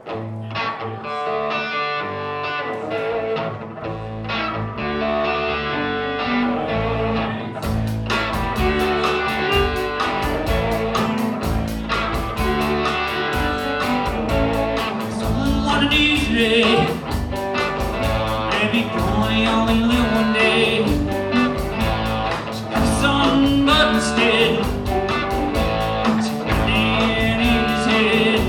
Maybe only live one day. Some buttons did in his head.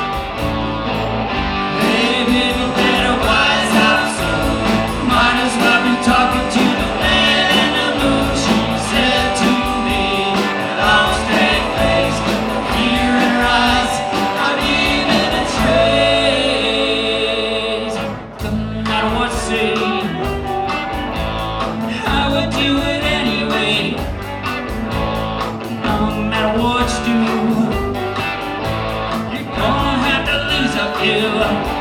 Maybe the better wise out, so might as well be talking to the man in the moon. She said to me, that lost that face, fear in her eyes, not even a trace. Doesn't matter what say, I would do it anyway. No matter what you do, you're gonna have to lose a few.